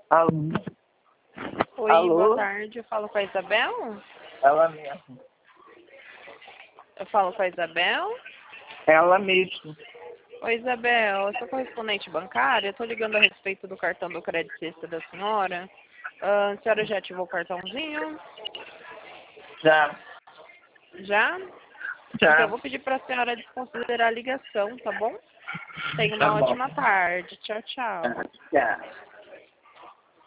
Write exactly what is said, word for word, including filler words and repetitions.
Alô? Oi, Alô? boa tarde. Eu falo com a Isabel? Ela mesmo. Eu falo com a Isabel? Ela mesmo. Oi, Isabel. Eu sou correspondente bancária. Eu tô ligando a respeito do cartão do Crédito Sexta da senhora. Ah, a senhora já ativou o cartãozinho? Já. Já? Já. Então eu vou pedir para a senhora desconsiderar a ligação, tá bom? Tenha Tá uma bom. ótima tarde. Tchau, tchau. Já.